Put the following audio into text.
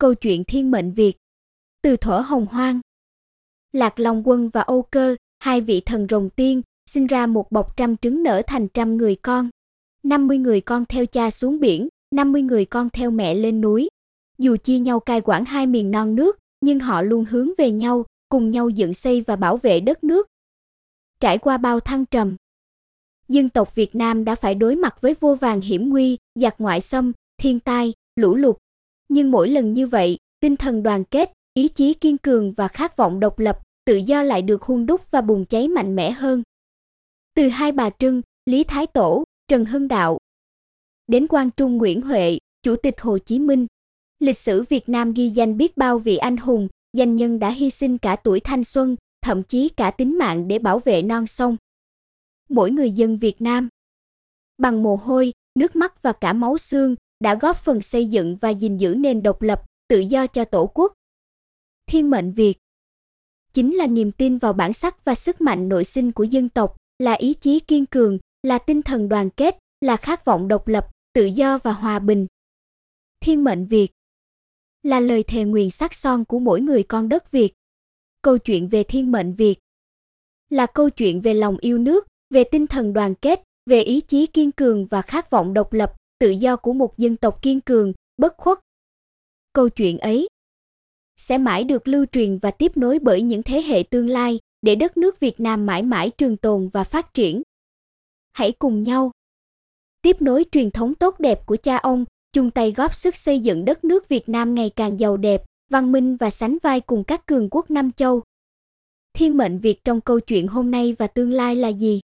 Câu chuyện thiên mệnh Việt. Từ thuở hồng hoang, Lạc Long Quân và Âu Cơ, hai vị thần rồng tiên, sinh ra một bọc trăm trứng nở thành trăm người con. 50 người con theo cha xuống biển, 50 người con theo mẹ lên núi. Dù chia nhau cai quản hai miền non nước, nhưng họ luôn hướng về nhau, cùng nhau dựng xây và bảo vệ đất nước. Trải qua bao thăng trầm, dân tộc Việt Nam đã phải đối mặt với vô vàn hiểm nguy, giặc ngoại xâm, thiên tai, lũ lụt. Nhưng mỗi lần như vậy, tinh thần đoàn kết, ý chí kiên cường và khát vọng độc lập, tự do lại được hun đúc và bùng cháy mạnh mẽ hơn. Từ Hai Bà Trưng, Lý Thái Tổ, Trần Hưng Đạo, đến Quang Trung Nguyễn Huệ, Chủ tịch Hồ Chí Minh, lịch sử Việt Nam ghi danh biết bao vị anh hùng, danh nhân đã hy sinh cả tuổi thanh xuân, thậm chí cả tính mạng để bảo vệ non sông. Mỗi người dân Việt Nam, bằng mồ hôi, nước mắt và cả máu xương, đã góp phần xây dựng và gìn giữ nền độc lập, tự do cho Tổ quốc. Thiên mệnh Việt chính là niềm tin vào bản sắc và sức mạnh nội sinh của dân tộc, là ý chí kiên cường, là tinh thần đoàn kết, là khát vọng độc lập, tự do và hòa bình. Thiên mệnh Việt là lời thề nguyền sắc son của mỗi người con đất Việt. Câu chuyện về thiên mệnh Việt là câu chuyện về lòng yêu nước, về tinh thần đoàn kết, về ý chí kiên cường và khát vọng độc lập, tự do của một dân tộc kiên cường, bất khuất. Câu chuyện ấy sẽ mãi được lưu truyền và tiếp nối bởi những thế hệ tương lai, để đất nước Việt Nam mãi mãi trường tồn và phát triển. Hãy cùng nhau tiếp nối truyền thống tốt đẹp của cha ông, chung tay góp sức xây dựng đất nước Việt Nam ngày càng giàu đẹp, văn minh và sánh vai cùng các cường quốc Nam châu. Thiên mệnh Việt trong câu chuyện hôm nay và tương lai là gì?